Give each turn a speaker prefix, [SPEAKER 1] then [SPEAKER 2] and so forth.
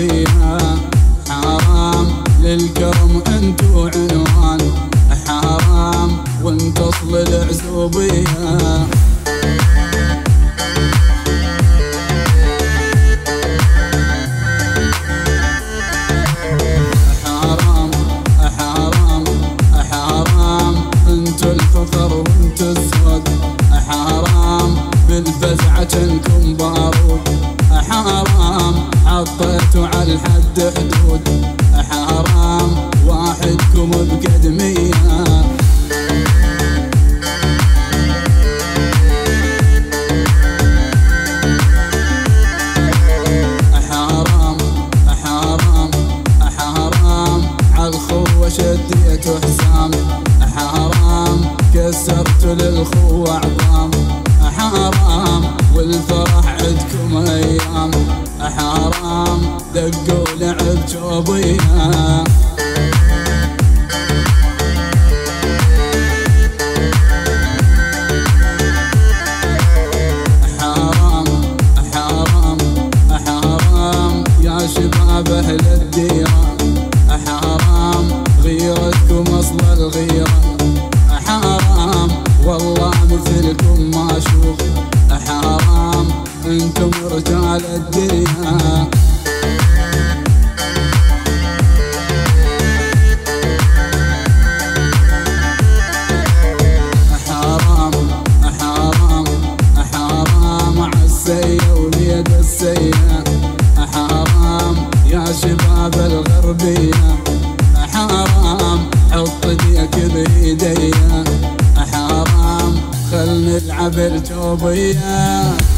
[SPEAKER 1] شوبية. حرام للكرم انتو عنوان، حرام وانت اصل العزوبية. حرام حرام حرام انتو الفخر وانتو الزود، حرام بالفزعة جنكم بارود. حرام حطيتوا على الحد حدود، حرام واحدكم بقدمية. حرام حرام حرام عالخوة شديتوا حسام، حرام كسرتوا للخوة عظام. حرام والفرح عدكم ايام، حرام دقوا لعب شوبية. حرام حرام حرام يا شباب اهل الديرة، حرام غيرتكم اصل الغيرة. حرام والله مثلكم ما اشوف، حرام انتم رجال الدنيا. حرام حرام حرام عالسية واليد السيئة، حرام يا شباب الغربية. حرام حط ايديك بايديا، حرام خل نلعب الجوبية.